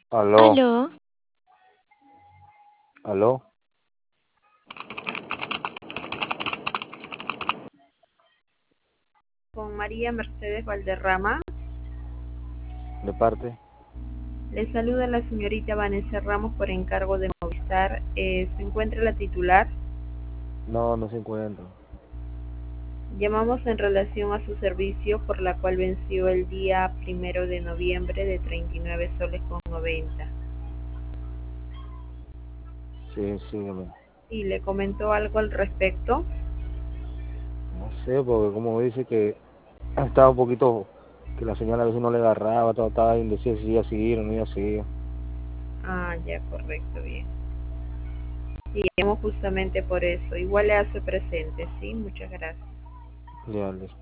Aló, Aló, aló, Con María Mercedes Valderrama. de parte. Le saluda la señorita Vanessa Ramos por encargo de Movistar. ¿Se encuentra la titular? No, no se encuentra. Llamamos en relación a su servicio por la cual venció el día 1 de noviembre de 39 soles con 90. Sí, sígueme. ¿Y le comentó algo al respecto? No sé, porque como dice que estaba un poquito, que la señal a veces no le agarraba, estaba indecisa si iba a seguir o no iba a seguir. Ah, ya, correcto, bien. Sí, llamo justamente por eso. Igual le hace presente, ¿sí? Muchas gracias. Ya, listo.